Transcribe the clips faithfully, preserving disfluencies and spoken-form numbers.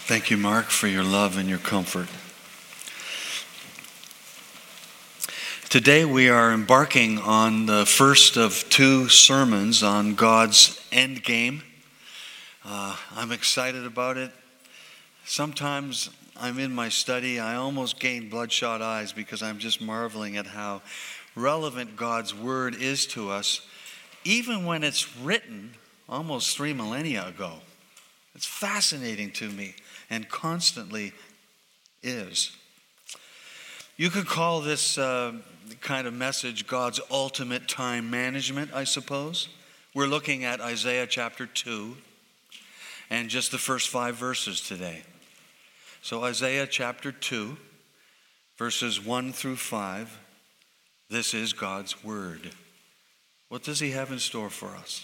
Thank you, Mark, for your love and your comfort. Today we are embarking on the first of two sermons on God's end game. Uh, I'm excited about it. Sometimes I'm in my study, I almost gain bloodshot eyes because I'm just marveling at how relevant God's word is to us, even when it's written almost three millennia ago. It's fascinating to me and constantly is. You could call this uh, kind of message God's ultimate time management, I suppose. We're looking at Isaiah chapter two and just the first five verses today. So Isaiah chapter two, verses one through five, this is God's word. What does he have in store for us?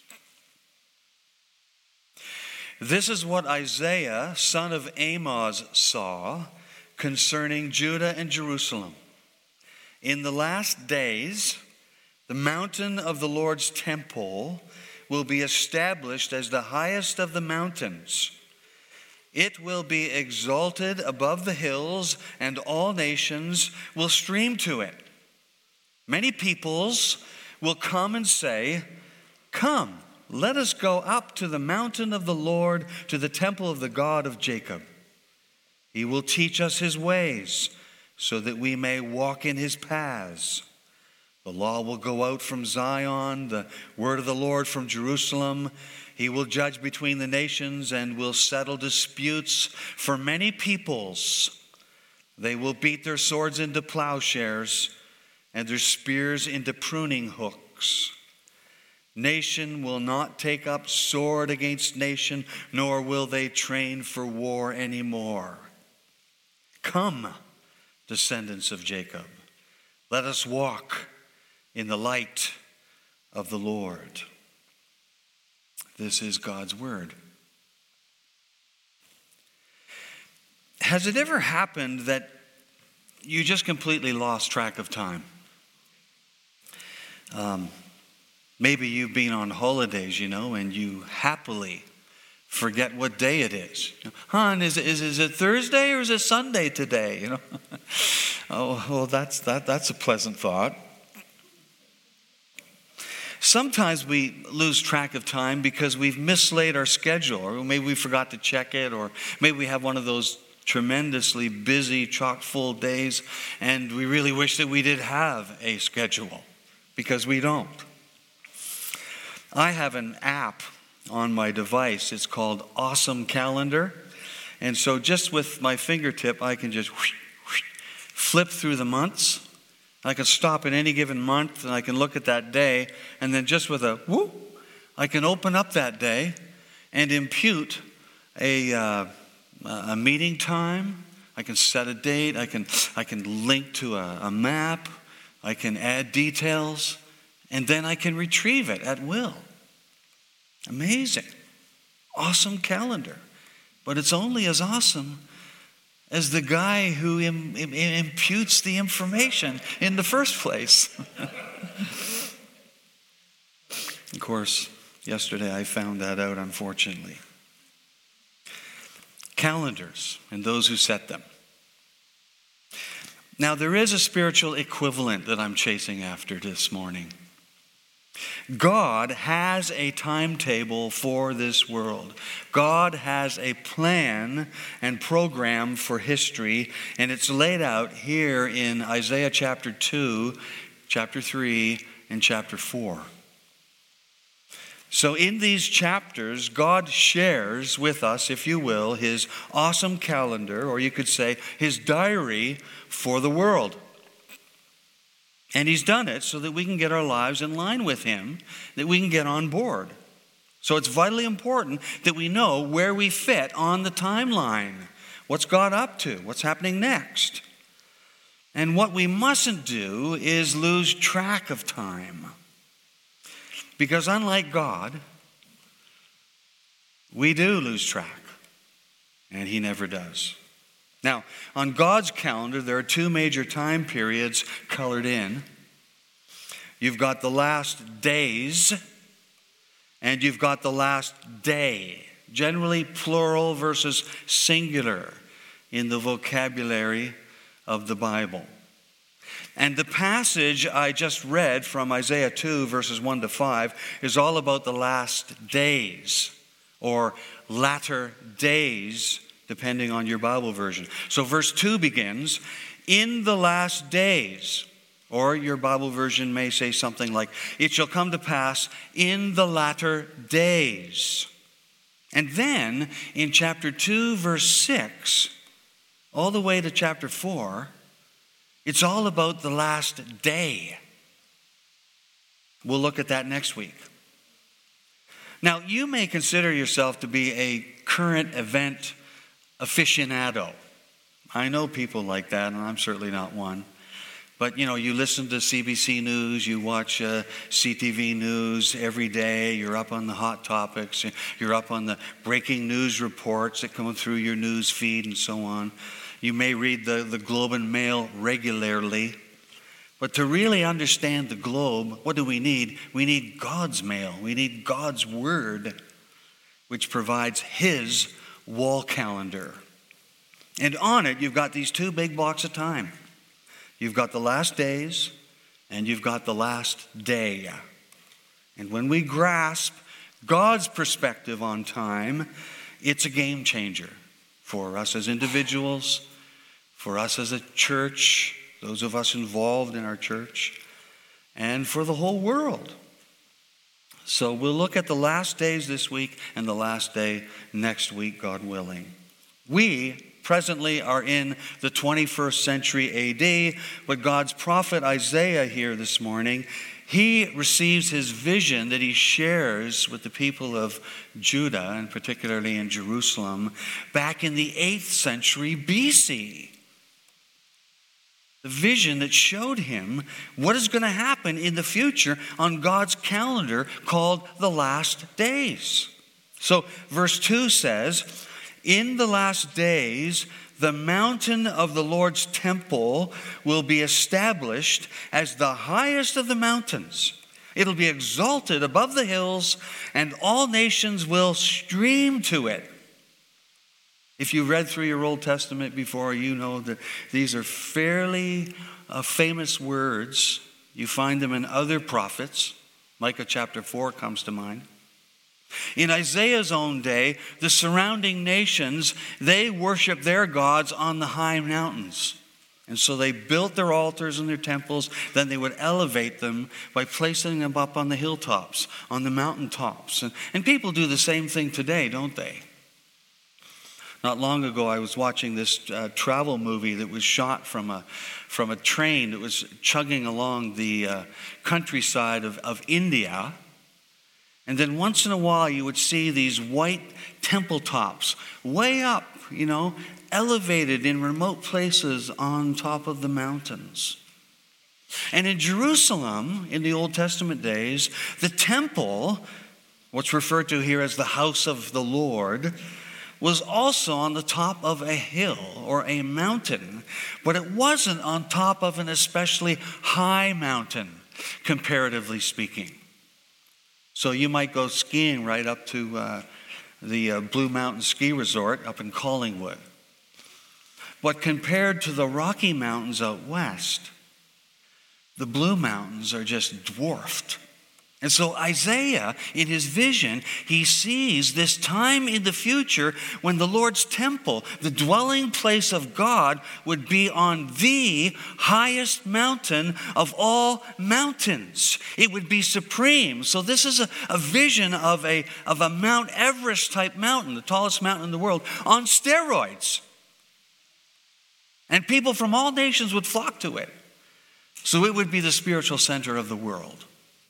This is what Isaiah, son of Amoz, saw concerning Judah and Jerusalem. In the last days, the mountain of the Lord's temple will be established as the highest of the mountains. It will be exalted above the hills, and all nations will stream to it. Many peoples will come and say, "Come, let us go up to the mountain of the Lord, to the temple of the God of Jacob. He will teach us his ways, so that we may walk in his paths. The law will go out from Zion, the word of the Lord from Jerusalem. He will judge between the nations and will settle disputes for many peoples. They will beat their swords into plowshares and their spears into pruning hooks. Nation will not take up sword against nation, nor will they train for war anymore. Come, descendants of Jacob, let us walk in the light of the Lord." This is God's word. Has it ever happened that you just completely lost track of time? Um, maybe you've been on holidays, you know, and you happily forget what day it is. Hon, is it, is, is it Thursday or is it Sunday today? You know. oh, well, that's that. That's a pleasant thought. Sometimes we lose track of time because we've mislaid our schedule, or maybe we forgot to check it, or maybe we have one of those tremendously busy, chock-full days, and we really wish that we did have a schedule, because we don't. I have an app on my device. It's called Awesome Calendar, and so just with my fingertip, I can just whoosh, whoosh, flip through the months. I can stop at any given month and I can look at that day, and then just with a whoop, I can open up that day and impute a uh, a meeting time. I can set a date. I can I can link to a, a map. I can add details, and then I can retrieve it at will. Amazing, awesome calendar, but it's only as awesome as the guy who im- im- imputes the information in the first place. Of course, yesterday I found that out, unfortunately. Calendars and those who set them. Now, there is a spiritual equivalent that I'm chasing after this morning. God has a timetable for this world. God has a plan and program for history, and it's laid out here in Isaiah chapter two, chapter three, and chapter four. So in these chapters, God shares with us, if you will, his awesome calendar, or you could say his diary for the world. And he's done it so that we can get our lives in line with him, that we can get on board. So it's vitally important that we know where we fit on the timeline. What's God up to? What's happening next? And what we mustn't do is lose track of time. Because unlike God, we do lose track. And he never does. Now, on God's calendar, there are two major time periods colored in. You've got the last days, and you've got the last day. generally plural versus singular in the vocabulary of the Bible. And the passage I just read from Isaiah two, verses one to five, is all about the last days, or latter days, depending on your Bible version. So verse two begins, in the last days, or your Bible version may say something like, it shall come to pass in the latter days. And then in chapter two, verse six, all the way to chapter four, it's all about the last day. We'll look at that next week. Now, you may consider yourself to be a current event aficionado. I know people like that, and I'm certainly not one. But, you know, you listen to C B C News, you watch uh, C T V News every day, you're up on the hot topics, you're up on the breaking news reports that come through your news feed and so on. You may read the, the Globe and Mail regularly. But to really understand the globe, what do we need? We need God's mail. We need God's word, which provides his wall calendar. And on it, you've got these two big blocks of time. You've got the last days, and you've got the last day. And when we grasp God's perspective on time, it's a game changer for us as individuals, for us as a church, those of us involved in our church, and for the whole world. So we'll look at the last days this week and the last day next week, God willing. We presently are in the twenty-first century A D, but God's prophet Isaiah here this morning, he receives his vision that he shares with the people of Judah, and particularly in Jerusalem, back in the eighth century B C. The vision that showed him what is going to happen in the future on God's calendar called the last days. So verse two says, in the last days, the mountain of the Lord's temple will be established as the highest of the mountains. It'll be exalted above the hills, and all nations will stream to it. If you read through your Old Testament before, you know that these are fairly uh, famous words. You find them in other prophets. Micah chapter four comes to mind. In Isaiah's own day, the surrounding nations, they worshiped their gods on the high mountains. And so they built their altars and their temples. Then they would elevate them by placing them up on the hilltops, on the mountaintops. And, and people do the same thing today, don't they? Not long ago, I was watching this uh, travel movie that was shot from a from a train that was chugging along the uh, countryside of, of India. And then once in a while, you would see these white temple tops way up, you know, elevated in remote places on top of the mountains. And in Jerusalem, in the Old Testament days, the temple, what's referred to here as the house of the Lord, was also on the top of a hill or a mountain, but it wasn't on top of an especially high mountain, comparatively speaking. So you might go skiing right up to uh, the uh, Blue Mountain Ski Resort up in Collingwood. But compared to the Rocky Mountains out west, the Blue Mountains are just dwarfed. And so Isaiah, in his vision, he sees this time in the future when the Lord's temple, the dwelling place of God, would be on the highest mountain of all mountains. It would be supreme. So this is a, a vision of a, of a Mount Everest type mountain, the tallest mountain in the world, on steroids. And people from all nations would flock to it. So it would be the spiritual center of the world.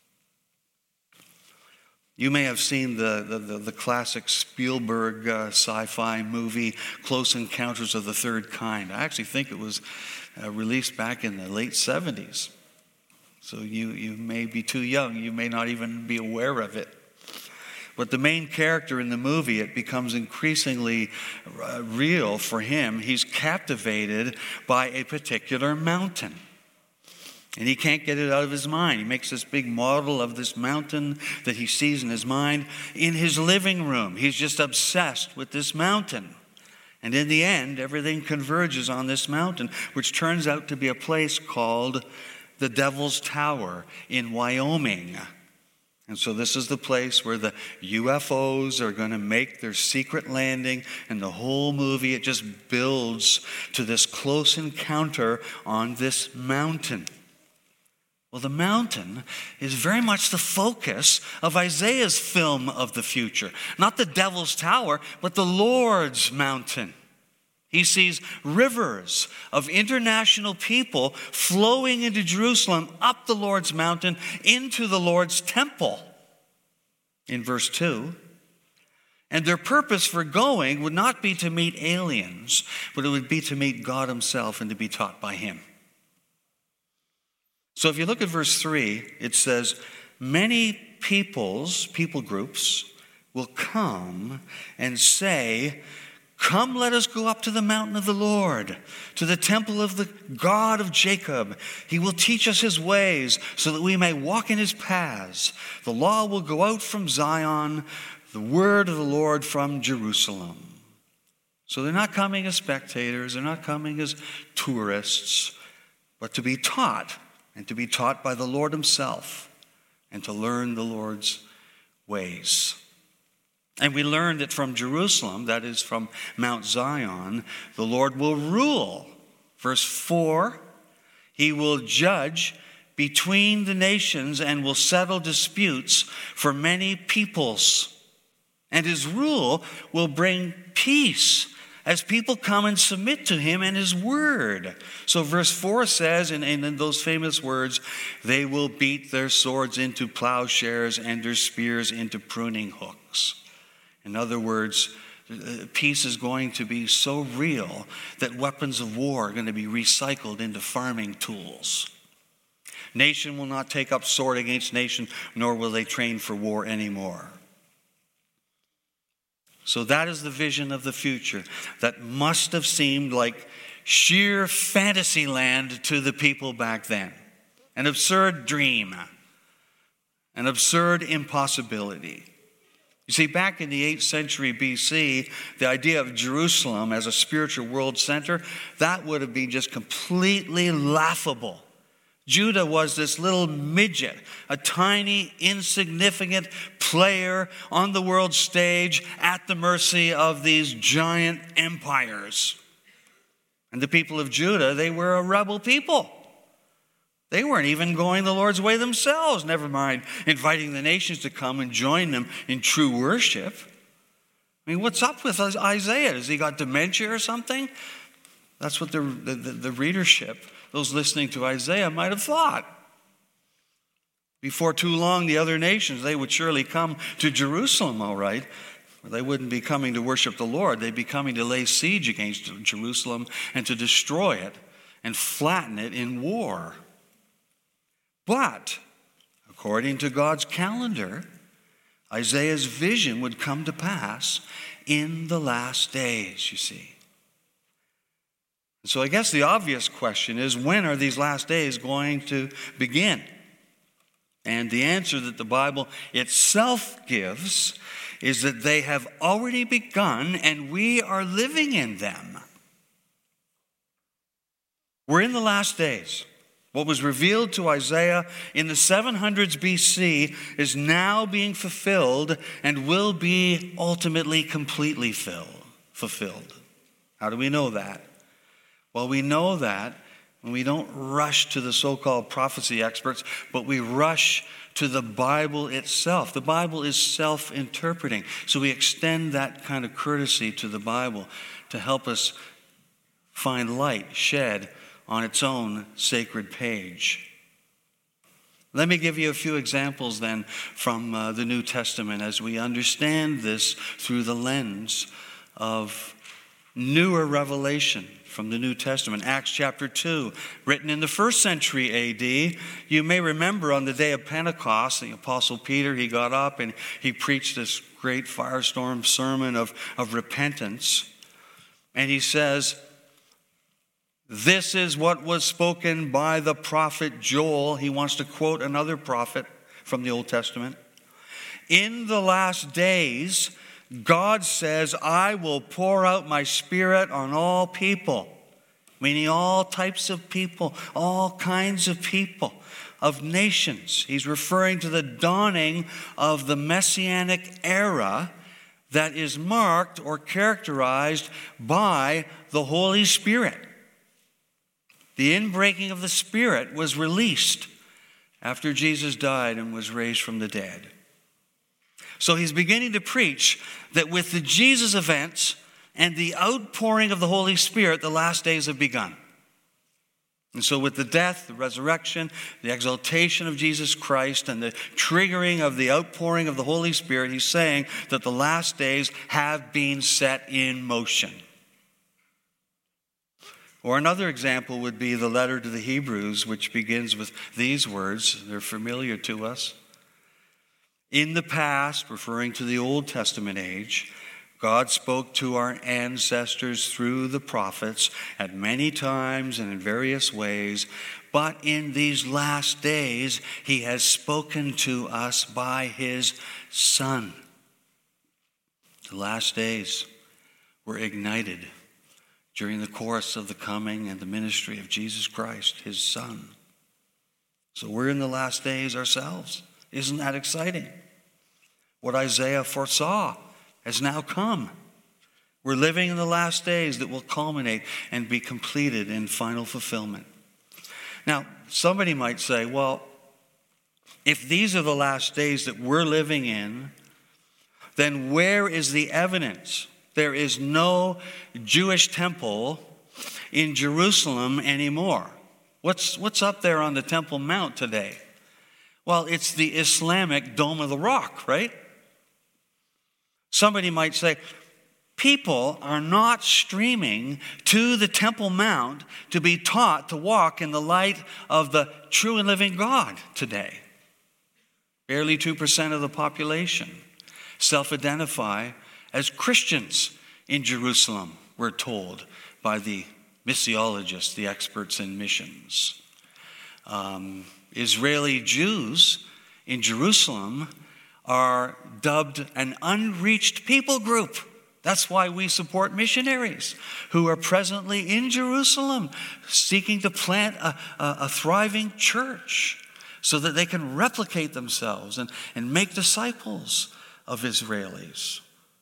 You may have seen the, the, the, the classic Spielberg uh, sci-fi movie, Close Encounters of the Third Kind. I actually think it was uh, released back in the late seventies. So you, you may be too young. You may not even be aware of it. But the main character in the movie, it becomes increasingly uh, real for him. He's captivated by a particular mountain. And he can't get it out of his mind. He makes this big model of this mountain that he sees in his mind in his living room. He's just obsessed with this mountain. And in the end, everything converges on this mountain, which turns out to be a place called the Devil's Tower in Wyoming. And so this is the place where the U F Os are going to make their secret landing, and the whole movie, it just builds to this close encounter on this mountain. Well, the mountain is very much the focus of Isaiah's film of the future. Not the Devil's Tower, but the Lord's mountain. He sees rivers of international people flowing into Jerusalem, up the Lord's mountain, into the Lord's temple. In verse two, and their purpose for going would not be to meet aliens, but it would be to meet God himself and to be taught by him. So if you look at verse three, it says, many peoples, people groups, will come and say, come, let us go up to the mountain of the Lord, to the temple of the God of Jacob. He will teach us his ways so that we may walk in his paths. The law will go out from Zion, the word of the Lord from Jerusalem. So they're not coming as spectators, they're not coming as tourists, but to be taught, and to be taught by the Lord himself, and to learn the Lord's ways. And we learn that from Jerusalem, that is from Mount Zion, the Lord will rule. Verse four, he will judge between the nations and will settle disputes for many peoples. And his rule will bring peace as people come and submit to him and his word. So verse four says, and in those famous words, they will beat their swords into plowshares and their spears into pruning hooks. In other words, peace is going to be so real that weapons of war are going to be recycled into farming tools. Nation will not take up sword against nation, nor will they train for war anymore. So that is the vision of the future that must have seemed like sheer fantasy land to the people back then. An absurd dream, an absurd impossibility. You see, back in the eighth century B C, the idea of Jerusalem as a spiritual world center, that would have been just completely laughable. Judah was this little midget, a tiny, insignificant player on the world stage at the mercy of these giant empires. And the people of Judah, they were a rebel people. They weren't even going the Lord's way themselves, never mind inviting the nations to come and join them in true worship. I mean, what's up with Isaiah? Has he got dementia or something? That's what the, the, the readership, those listening to Isaiah, might have thought. Before too long, the other nations, they would surely come to Jerusalem, all right. They wouldn't be coming to worship the Lord. They'd be coming to lay siege against Jerusalem and to destroy it and flatten it in war. But, according to God's calendar, Isaiah's vision would come to pass in the last days, you see. So I guess the obvious question is, when are these last days going to begin? And the answer that the Bible itself gives is that they have already begun and we are living in them. We're in the last days. What was revealed to Isaiah in the seven hundreds B C is now being fulfilled and will be ultimately completely fill, fulfilled. How do we know that? Well, we know that when we don't rush to the so-called prophecy experts, but we rush to the Bible itself. The Bible is self-interpreting. So we extend that kind of courtesy to the Bible to help us find light shed on its own sacred page. Let me give you a few examples then from uh, the New Testament as we understand this through the lens of newer revelation from the New Testament. Acts chapter two, written in the first century A D. You may remember on the day of Pentecost, the Apostle Peter, he got up and he preached this great firestorm sermon of, of repentance. And he says, This is what was spoken by the prophet Joel. He wants to quote another prophet from the Old Testament. In the last days, God says, I will pour out my Spirit on all people, meaning all types of people, all kinds of people, of nations. He's referring to the dawning of the Messianic era that is marked or characterized by the Holy Spirit. The inbreaking of the Spirit was released after Jesus died and was raised from the dead. So he's beginning to preach that with the Jesus events and the outpouring of the Holy Spirit, the last days have begun. And so with the death, the resurrection, the exaltation of Jesus Christ, and the triggering of the outpouring of the Holy Spirit, he's saying that the last days have been set in motion. Or another example would be the letter to the Hebrews, which begins with these words. They're familiar to us. In the past, referring to the Old Testament age, God spoke to our ancestors through the prophets at many times and in various ways, but in these last days, he has spoken to us by his Son. The last days were ignited during the course of the coming and the ministry of Jesus Christ, his Son. So we're in the last days ourselves. Isn't that exciting? What Isaiah foresaw has now come. We're living in the last days that will culminate and be completed in final fulfillment. Now, somebody might say, well, if these are the last days that we're living in, then where is the evidence? There is no Jewish temple in Jerusalem anymore. What's, what's up there on the Temple Mount today? Well, it's the Islamic Dome of the Rock, right? Somebody might say, people are not streaming to the Temple Mount to be taught to walk in the light of the true and living God today. Barely two percent of the population self-identify as Christians in Jerusalem, we're told by the missiologists, the experts in missions. Um, Israeli Jews in Jerusalem are dubbed an unreached people group. That's why we support missionaries who are presently in Jerusalem seeking to plant a, a, a thriving church so that they can replicate themselves and, and make disciples of Israelis.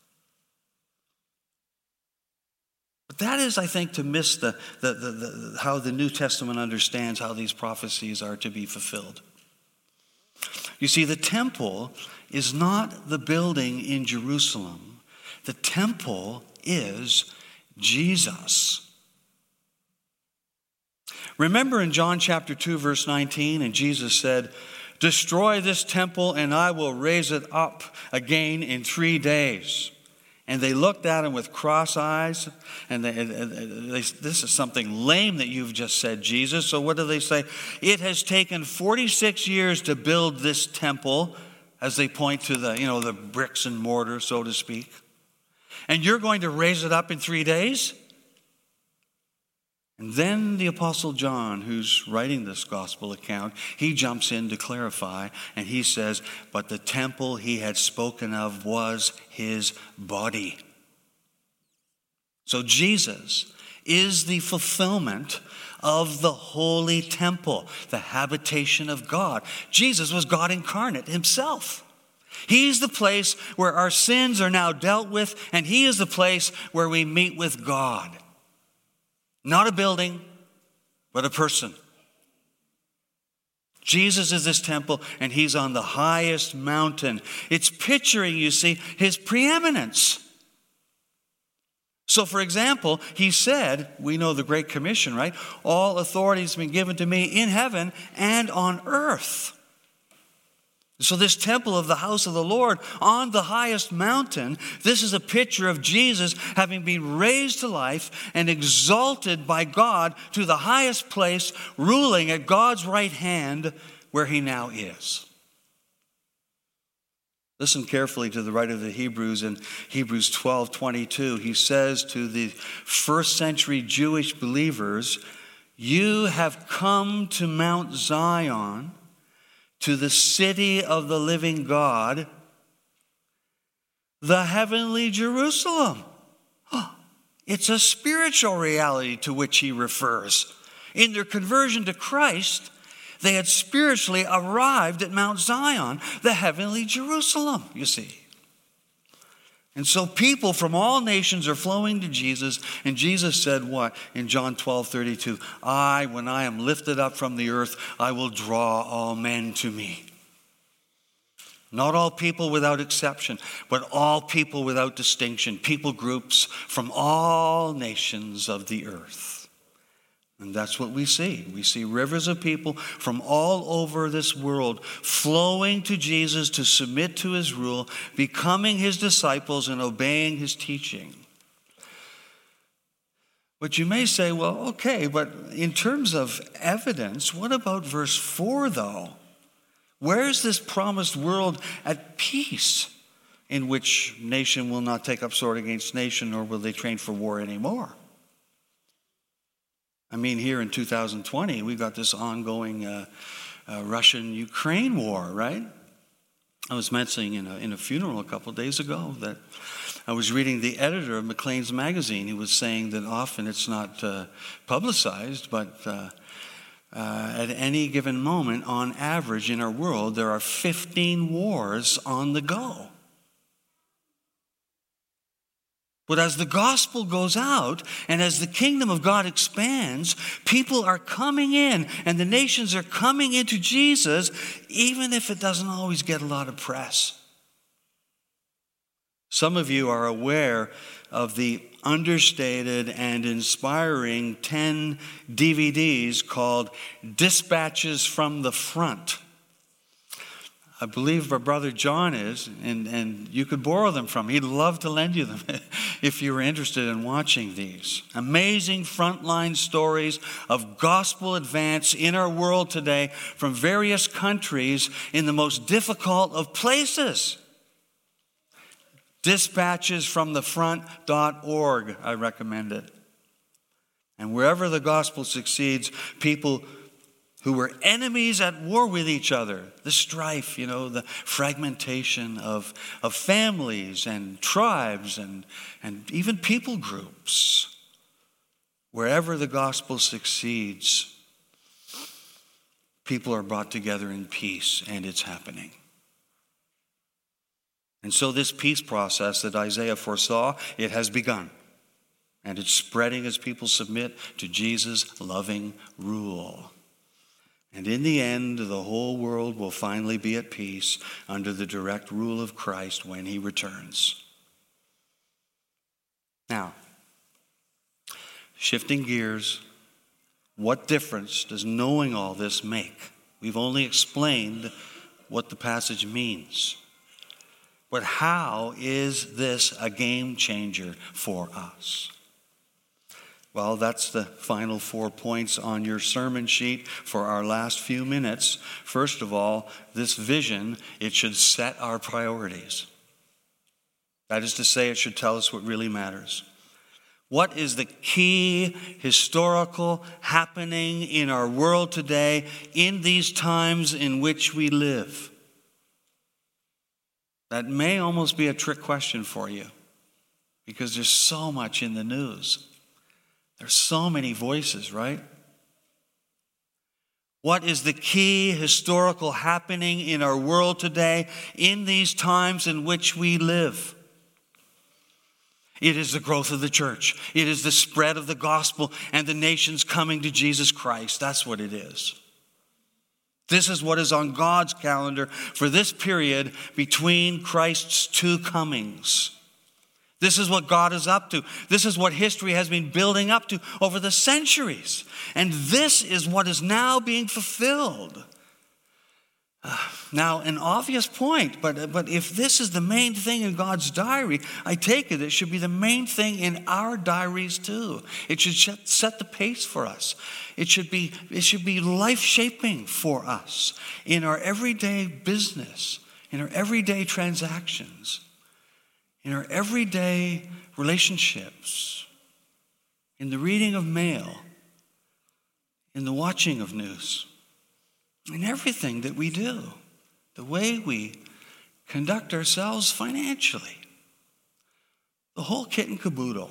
But that is, I think, to miss the, the, the, the how the New Testament understands how these prophecies are to be fulfilled. You see, the temple is not the building in Jerusalem. The temple is Jesus. Remember in John chapter two, verse nineteen, and Jesus said, "Destroy this temple and I will raise it up again in three days." And they looked at him with cross eyes, and they, they, this is something lame that you've just said, Jesus. So what do they say? It has taken forty-six years to build this temple, as they point to the, you know, the bricks and mortar, so to speak. And you're going to raise it up in three days? And then the Apostle John, who's writing this gospel account, he jumps in to clarify, and he says, but the temple he had spoken of was his body. So Jesus is the fulfillment of the holy temple, the habitation of God. Jesus was God incarnate himself. He's the place where our sins are now dealt with, and he is the place where we meet with God. Not a building, but a person. Jesus is this temple, and he's on the highest mountain. It's picturing, you see, his preeminence. So, for example, he said, we know the Great Commission, right? All authority has been given to me in heaven and on earth. So this temple of the house of the Lord on the highest mountain, this is a picture of Jesus having been raised to life and exalted by God to the highest place, ruling at God's right hand where he now is. Listen carefully to the writer of the Hebrews in Hebrews twelve twenty-two. He says to the first century Jewish believers, "You have come to Mount Zion, to the city of the living God, the heavenly Jerusalem." It's a spiritual reality to which he refers. In their conversion to Christ, they had spiritually arrived at Mount Zion, the heavenly Jerusalem, you see. And so people from all nations are flowing to Jesus. And Jesus said what? In John twelve thirty-two, "I, when I am lifted up from the earth, I will draw all men to me." Not all people without exception, but all people without distinction, people groups from all nations of the earth. And that's what we see. We see rivers of people from all over this world flowing to Jesus to submit to his rule, becoming his disciples and obeying his teaching. But you may say, well, okay, but in terms of evidence, what about verse four though? Where is this promised world at peace, in which nation will not take up sword against nation, nor will they train for war anymore? I mean, here in two thousand twenty, we've got this ongoing uh, uh, Russian-Ukraine war, right? I was mentioning in a, in a funeral a couple of days ago that I was reading the editor of Maclean's magazine. He was saying that often it's not uh, publicized, but uh, uh, at any given moment, on average in our world, there are fifteen wars on the go. But as the gospel goes out and as the kingdom of God expands, people are coming in and the nations are coming into Jesus, even if it doesn't always get a lot of press. Some of you are aware of the understated and inspiring ten D V Ds called Dispatches from the Front. I believe our brother John is, and, and you could borrow them from him. He'd love to lend you them if you were interested in watching these. Amazing frontline stories of gospel advance in our world today from various countries in the most difficult of places. dispatches from the front dot org, I recommend it. And wherever the gospel succeeds, people who were enemies at war with each other, the strife, you know, the fragmentation of, of families and tribes and, and even people groups. Wherever the gospel succeeds, people are brought together in peace, and it's happening. And so this peace process that Isaiah foresaw, it has begun. And it's spreading as people submit to Jesus' loving rule. And in the end, the whole world will finally be at peace under the direct rule of Christ when he returns. Now, shifting gears, what difference does knowing all this make? We've only explained what the passage means. But how is this a game changer for us? Well, that's the final four points on your sermon sheet for our last few minutes. First of all, this vision, it should set our priorities. That is to say, it should tell us what really matters. What is the key historical happening in our world today, in these times in which we live? That may almost be a trick question for you, because there's so much in the news. There's so many voices, right? What is the key historical happening in our world today, in these times in which we live? It is the growth of the church. It is the spread of the gospel and the nations coming to Jesus Christ. That's what it is. This is what is on God's calendar for this period between Christ's two comings. This is what God is up to. This is what history has been building up to over the centuries. And this is what is now being fulfilled. Uh, now, an obvious point, but, but if this is the main thing in God's diary, I take it it should be the main thing in our diaries too. It should set the pace for us. It should be, it should be life-shaping for us in our everyday business, in our everyday transactions, in our everyday relationships, in the reading of mail, in the watching of news, in everything that we do, the way we conduct ourselves financially, the whole kit and caboodle.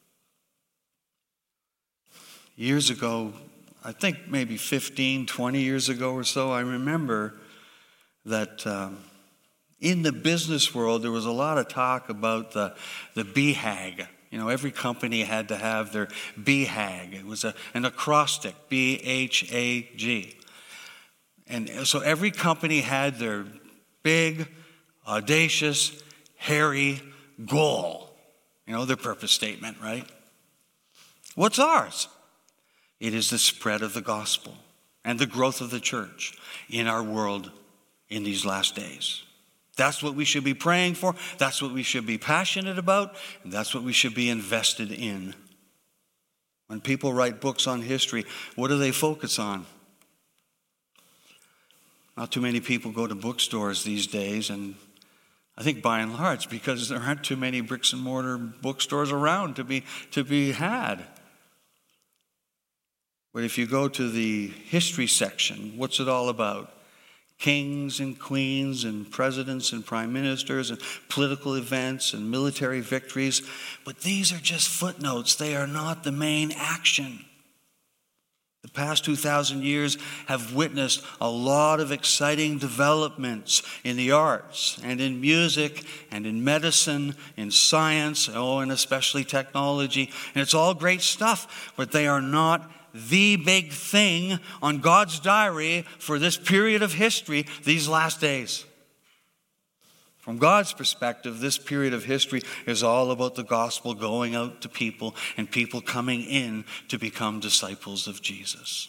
Years ago, I think maybe fifteen, twenty years ago or so, I remember that um, in the business world, there was a lot of talk about the, the B HAG. You know, every company had to have their B HAG. It was a, an acrostic, B H A G. And so every company had their big, audacious, hairy goal. You know, their purpose statement, right? What's ours? It is the spread of the gospel and the growth of the church in our world in these last days. That's what we should be praying for. That's what we should be passionate about. And that's what we should be invested in. When people write books on history, what do they focus on? Not too many people go to bookstores these days, and I think by and large because there aren't too many bricks and mortar bookstores around to be to be had. But if you go to the history section, what's it all about? Kings and queens and presidents and prime ministers and political events and military victories. But these are just footnotes. They are not the main action. The past two thousand years have witnessed a lot of exciting developments in the arts and in music and in medicine, in science, oh, and especially technology. And it's all great stuff, but they are not the big thing on God's diary for this period of history, these last days. From God's perspective, this period of history is all about the gospel going out to people and people coming in to become disciples of Jesus.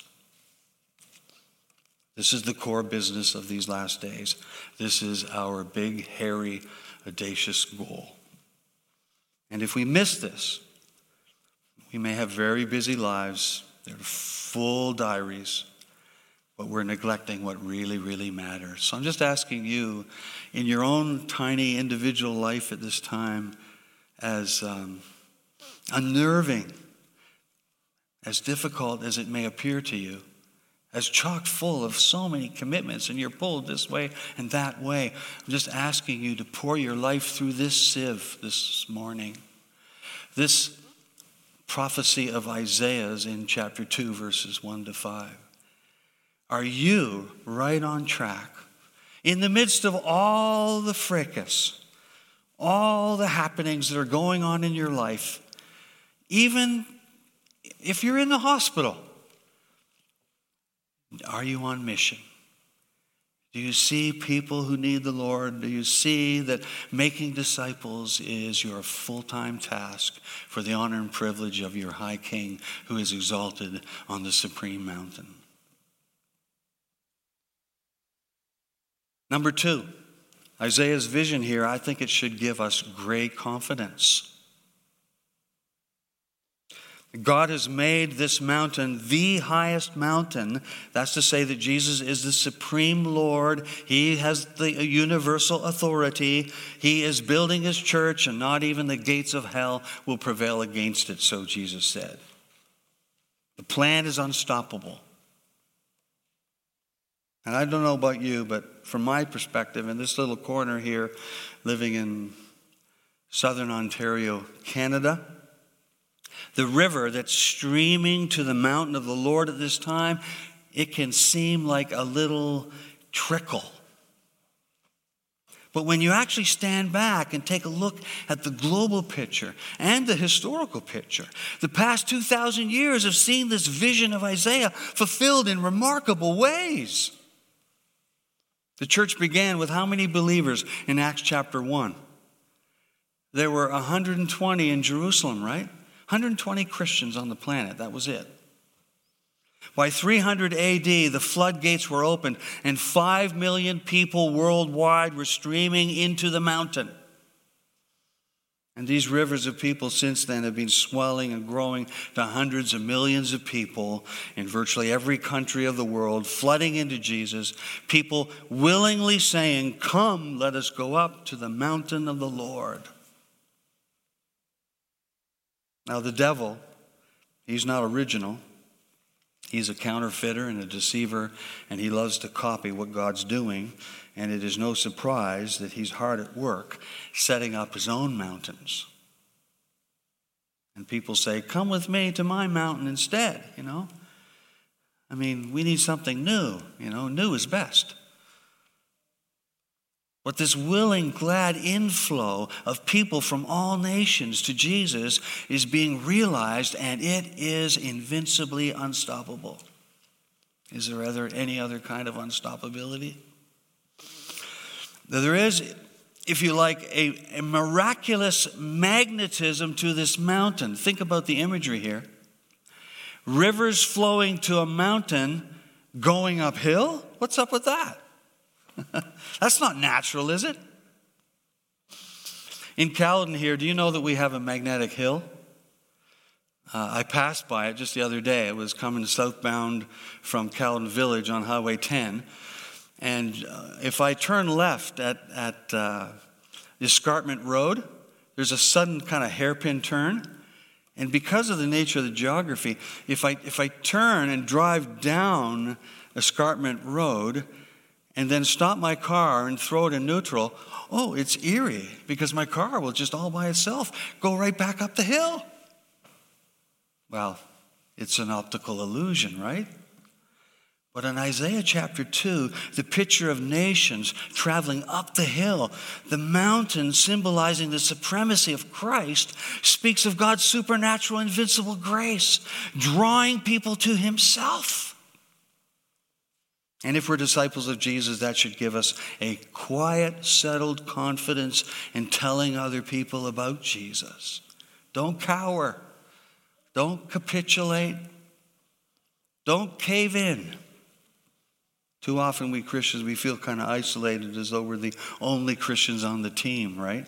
This is the core business of these last days. This is our big, hairy, audacious goal. And if we miss this, we may have very busy lives. They're full diaries, but we're neglecting what really, really matters. So I'm just asking you, in your own tiny individual life at this time, as um, unnerving, as difficult as it may appear to you, as chock full of so many commitments, and you're pulled this way and that way, I'm just asking you to pour your life through this sieve this morning. This prophecy of Isaiah's in chapter two, verses one to five. Are you right on track? In the midst of all the fracas, all the happenings that are going on in your life, even if you're in the hospital, are you on mission? Do you see people who need the Lord? Do you see that making disciples is your full-time task for the honor and privilege of your high King who is exalted on the supreme mountain? Number two, Isaiah's vision here, I think it should give us great confidence. God has made this mountain the highest mountain. That's to say that Jesus is the supreme Lord. He has the universal authority. He is building his church, and not even the gates of hell will prevail against it, so Jesus said. The plan is unstoppable. And I don't know about you, but from my perspective, in this little corner here, living in southern Ontario, Canada, the river that's streaming to the mountain of the Lord at this time, it can seem like a little trickle. But when you actually stand back and take a look at the global picture and the historical picture, the past two thousand years have seen this vision of Isaiah fulfilled in remarkable ways. The church began with how many believers in Acts chapter one? There were one hundred twenty in Jerusalem, right? one hundred twenty Christians on the planet, that was it. By three hundred A D, the floodgates were opened and five million people worldwide were streaming into the mountain. And these rivers of people since then have been swelling and growing to hundreds of millions of people in virtually every country of the world, flooding into Jesus, people willingly saying, "Come, let us go up to the mountain of the Lord." Now the devil, he's not original. He's a counterfeiter and a deceiver, and he loves to copy what God's doing. And it is no surprise that he's hard at work setting up his own mountains. And people say, "Come with me to my mountain instead," you know. I mean, we need something new, you know. New is best. But this willing, glad inflow of people from all nations to Jesus is being realized, and it is invincibly unstoppable. Is there other, any other kind of unstoppability? There is, if you like, a, a miraculous magnetism to this mountain. Think about the imagery here. Rivers flowing to a mountain going uphill? What's up with that? That's not natural, is it? In Caledon here, do you know that we have a magnetic hill? Uh, I passed by it just the other day. I was coming southbound from Caledon Village on Highway ten. And uh, if I turn left at, at uh, the Escarpment Road, there's a sudden kind of hairpin turn. And because of the nature of the geography, if I, if I turn and drive down Escarpment Road and then stop my car and throw it in neutral, oh, it's eerie, because my car will just all by itself go right back up the hill. Well, it's an optical illusion, right? But in Isaiah chapter two, the picture of nations traveling up the hill, the mountain symbolizing the supremacy of Christ, speaks of God's supernatural, invincible grace, drawing people to himself. And if we're disciples of Jesus, that should give us a quiet, settled confidence in telling other people about Jesus. Don't cower. Don't capitulate. Don't cave in. Too often we Christians, we feel kind of isolated, as though we're the only Christians on the team, right?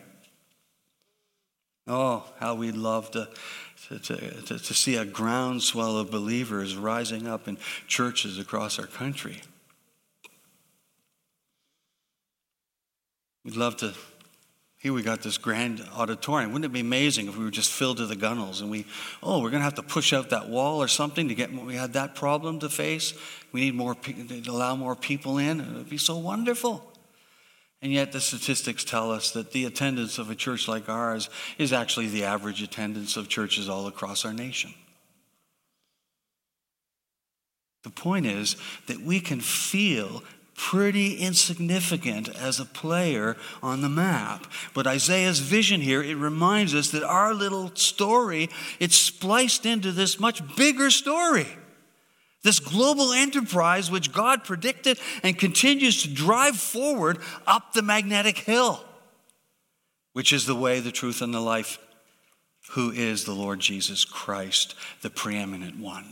Oh, how we'd love to, to, to, to see a groundswell of believers rising up in churches across our country. We'd love to, here we got this grand auditorium. Wouldn't it be amazing if we were just filled to the gunnels and we, oh, we're going to have to push out that wall or something to get, we had that problem to face. We need more, to allow more people in. It would be so wonderful. And yet the statistics tell us that the attendance of a church like ours is actually the average attendance of churches all across our nation. The point is that we can feel pretty insignificant as a player on the map. But Isaiah's vision here, it reminds us that our little story, it's spliced into this much bigger story. This global enterprise which God predicted and continues to drive forward up the magnetic hill, which is the way, the truth, and the life, who is the Lord Jesus Christ, the preeminent one.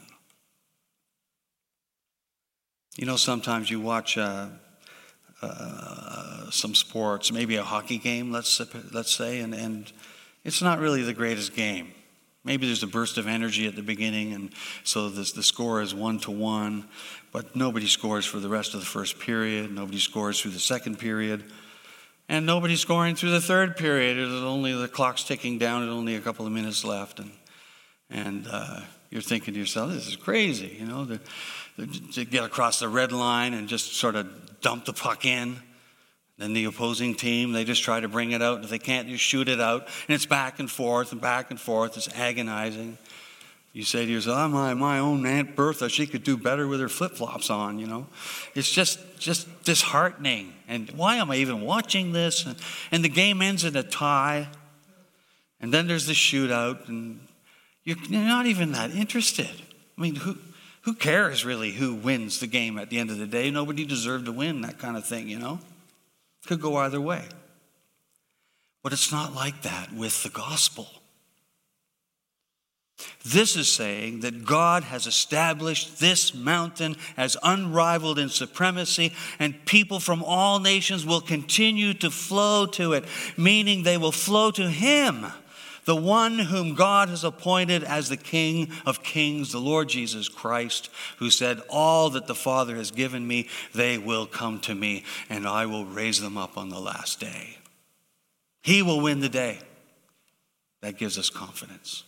You know, sometimes you watch uh, uh, some sports, maybe a hockey game, let's let's say, and, and it's not really the greatest game. Maybe there's a burst of energy at the beginning, and so this, the score is one to one, but nobody scores for the rest of the first period. Nobody scores through the second period, and nobody's scoring through the third period. It's only the clock's ticking down, and only a couple of minutes left, and and uh, you're thinking to yourself, "This is crazy," you know. The, to get across the red line and just sort of dump the puck in. Then the opposing team, they just try to bring it out. If they can't, you shoot it out. And it's back and forth and back and forth. It's agonizing. You say to yourself, oh, my, my own Aunt Bertha, she could do better with her flip-flops on, you know. It's just, just disheartening. And why am I even watching this? And, and the game ends in a tie. And then there's the shootout. And you're, you're not even that interested. I mean, who... Who cares really who wins the game at the end of the day? Nobody deserved to win, that kind of thing, you know? Could go either way. But it's not like that with the gospel. This is saying that God has established this mountain as unrivaled in supremacy, and people from all nations will continue to flow to it, meaning they will flow to him The one whom God has appointed as the King of kings, the Lord Jesus Christ, who said, all that the Father has given me, they will come to me, and I will raise them up on the last day. He will win the day. That gives us confidence.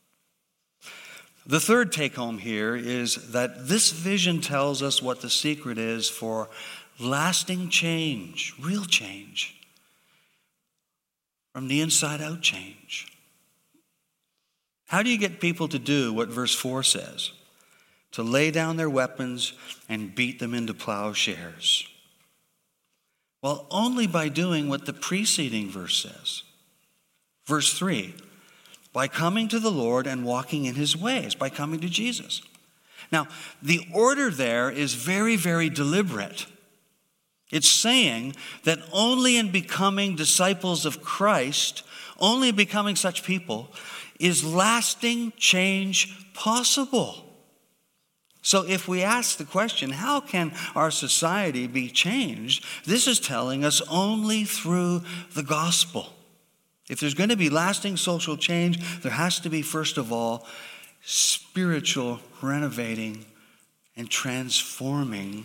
The third take home here is that this vision tells us what the secret is for lasting change, real change, from the inside out change. How do you get people to do what verse four says? To lay down their weapons and beat them into plowshares. Well, only by doing what the preceding verse says. Verse three, by coming to the Lord and walking in his ways, by coming to Jesus. Now, the order there is very, very deliberate. It's saying that only in becoming disciples of Christ, only becoming such people, is lasting change possible. So if we ask the question, how can our society be changed? This is telling us only through the gospel. If there's going to be lasting social change, there has to be, first of all, spiritual renovating and transforming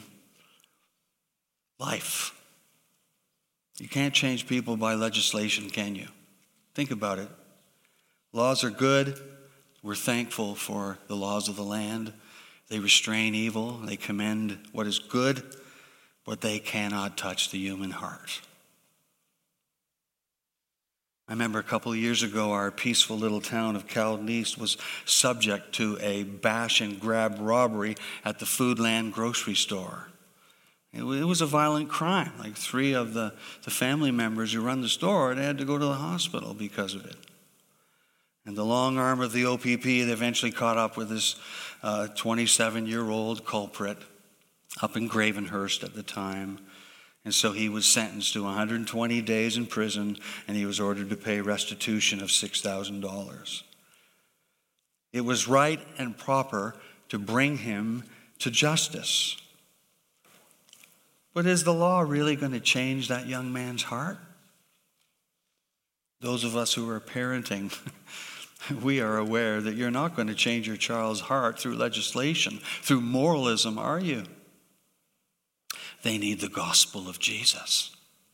life. You can't change people by legislation, can you? Think about it. Laws are good. We're thankful for the laws of the land. They restrain evil. They commend what is good, but they cannot touch the human heart. I remember a couple of years ago, our peaceful little town of Cowden East was subject to a bash and grab robbery at the Foodland grocery store. It was a violent crime. Like three of the, the family members who run the store, they had to go to the hospital because of it. And the long arm of the O P P, they eventually caught up with this uh, twenty-seven-year-old culprit up in Gravenhurst at the time. And so he was sentenced to one hundred twenty days in prison, and he was ordered to pay restitution of six thousand dollars. It was right and proper to bring him to justice. But is the law really going to change that young man's heart? Those of us who are parenting, we are aware that you're not going to change your child's heart through legislation, through moralism, are you? They need the gospel of Jesus.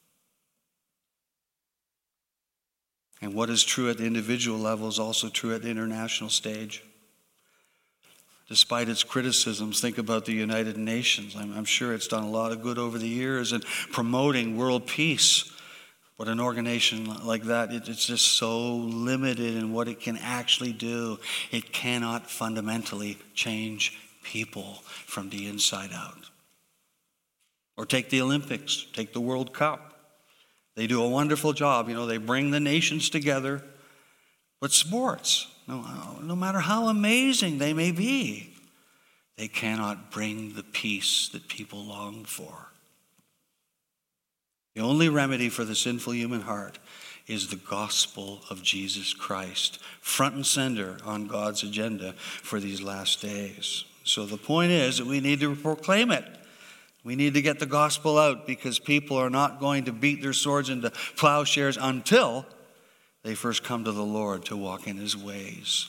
And what is true at the individual level is also true at the international stage. Despite its criticisms, think about the United Nations. I'm, I'm sure it's done a lot of good over the years in promoting world peace. But an organization like that, it, it's just so limited in what it can actually do. It cannot fundamentally change people from the inside out. Or take the Olympics, take the World Cup. They do a wonderful job. You know, they bring the nations together. But sports, no, no matter how amazing they may be, they cannot bring the peace that people long for. The only remedy for the sinful human heart is the gospel of Jesus Christ, front and center on God's agenda for these last days. So the point is that we need to proclaim it. We need to get the gospel out because people are not going to beat their swords into plowshares until they first come to the Lord to walk in his ways.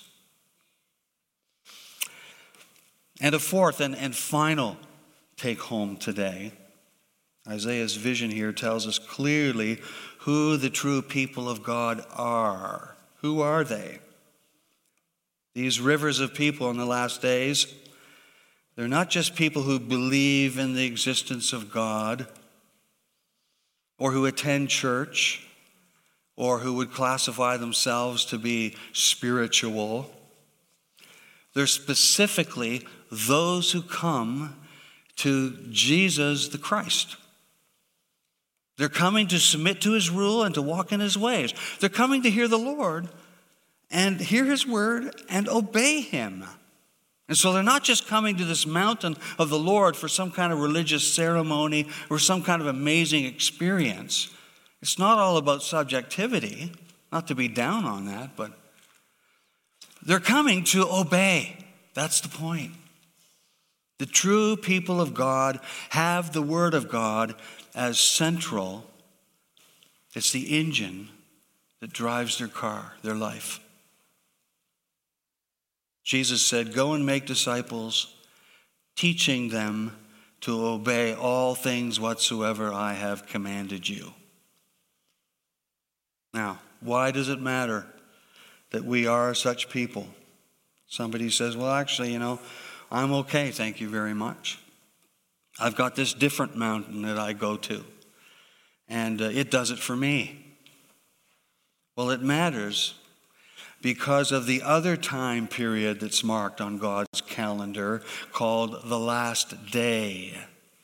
And a fourth and, and final take home today. Isaiah's vision here tells us clearly who the true people of God are. Who are they? These rivers of people in the last days, they're not just people who believe in the existence of God or who attend church or who would classify themselves to be spiritual. They're specifically those who come to Jesus the Christ. They're coming to submit to his rule and to walk in his ways. They're coming to hear the Lord and hear his word and obey him. And so they're not just coming to this mountain of the Lord for some kind of religious ceremony or some kind of amazing experience. It's not all about subjectivity, not to be down on that, but they're coming to obey. That's the point. The true people of God have the word of God as central. It's the engine that drives their car, their life. Jesus said, "Go and make disciples, teaching them to obey all things whatsoever I have commanded you." Now, why does it matter that we are such people? Somebody says, "Well, actually, you know, I'm okay, thank you very much. I've got this different mountain that I go to, and uh, it does it for me." Well, it matters because of the other time period that's marked on God's calendar called the last day.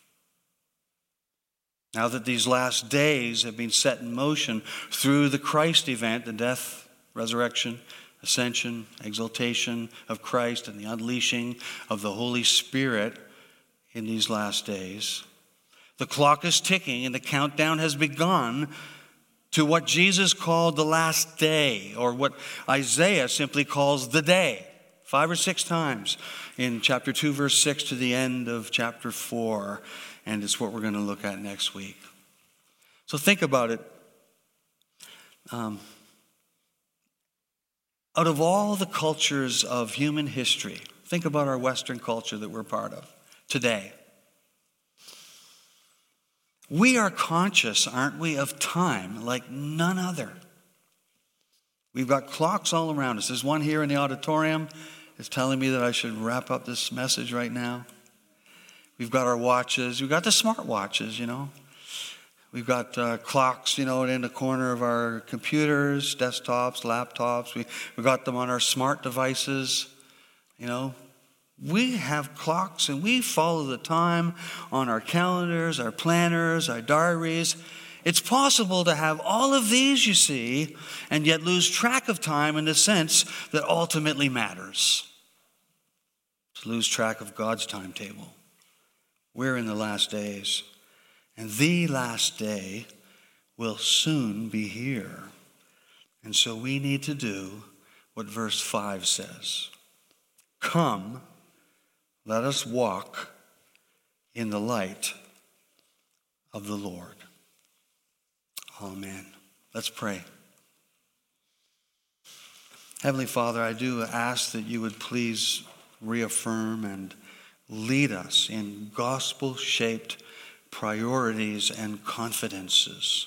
Now that these last days have been set in motion through the Christ event, the death, resurrection, ascension, exaltation of Christ, and the unleashing of the Holy Spirit in these last days, the clock is ticking and the countdown has begun to what Jesus called the last day, or what Isaiah simply calls the day, five or six times in chapter two, verse six to the end of chapter four. And it's what we're going to look at next week. So think about it. Um, out of all the cultures of human history, think about our Western culture that we're part of today. We are conscious, aren't we, of time like none other. We've got clocks all around us. There's one here in the auditorium that's telling me that I should wrap up this message right now. We've got our watches. We've got the smart watches, you know. We've got uh, clocks, you know, in the corner of our computers, desktops, laptops. We, we've got them on our smart devices, you know. We have clocks and we follow the time on our calendars, our planners, our diaries. It's possible to have all of these, you see, and yet lose track of time in the sense that ultimately matters. To lose track of God's timetable. We're in the last days, and the last day will soon be here. And so we need to do what verse five says. Come, let us walk in the light of the Lord. Amen. Let's pray. Heavenly Father, I do ask that you would please reaffirm and lead us in gospel-shaped priorities and confidences.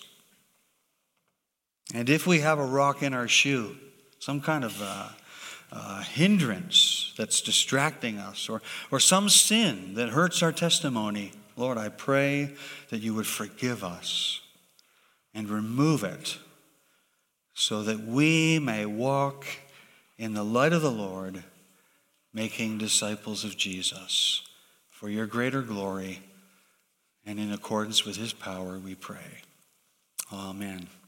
And if we have a rock in our shoe, some kind of uh, uh, hindrance that's distracting us, or, or some sin that hurts our testimony, Lord, I pray that you would forgive us and remove it so that we may walk in the light of the Lord, making disciples of Jesus. For your greater glory and in accordance with his power, we pray. Amen.